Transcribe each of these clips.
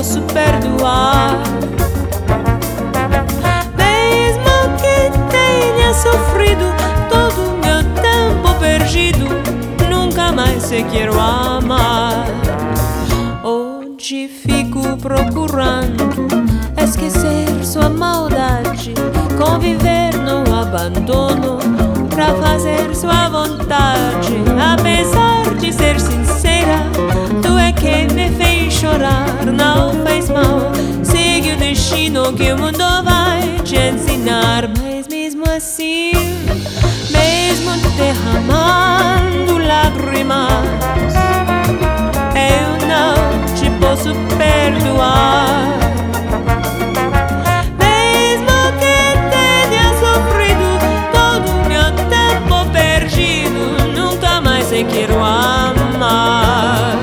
posso perdoar. Mesmo que tenha sofrido todo meu tempo perdido, nunca mais te quero amar. Hoje fico procurando esquecer sua maldade, conviver no abandono pra fazer sua vontade. Apesar de ser sincera, tu é quem me fez chorar. Não fez mal, segue o destino que o mundo vai te ensinar. Mas mesmo assim, mesmo derramando lágrimas, eu não te posso perdoar. Mesmo que tenha sofrido todo meu tempo perdido, nunca mais te quero amar.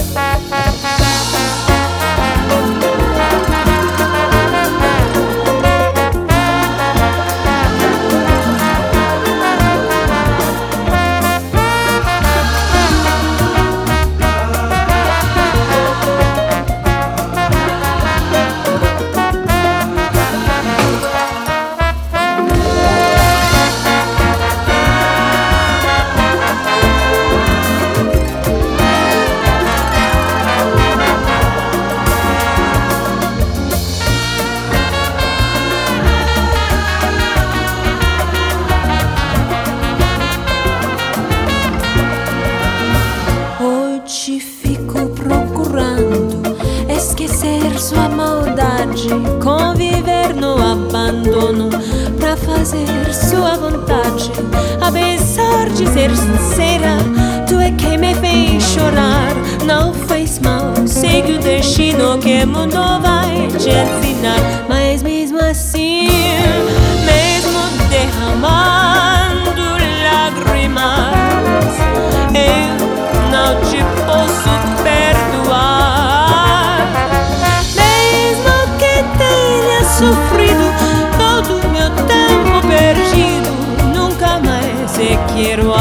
Hoje fico procurando esquecer sua maldade, conviver no abandono pra fazer sua vontade. Apesar de ser sincera, tu é quem me fez chorar. Não fez mal, segue o destino que o mundo vai te ensinar. Mas mesmo assim, mesmo derramando lágrimas, eu não te posso perdoar. Mesmo que tenha sofrido todo meu tempo perdido, nunca mais te quero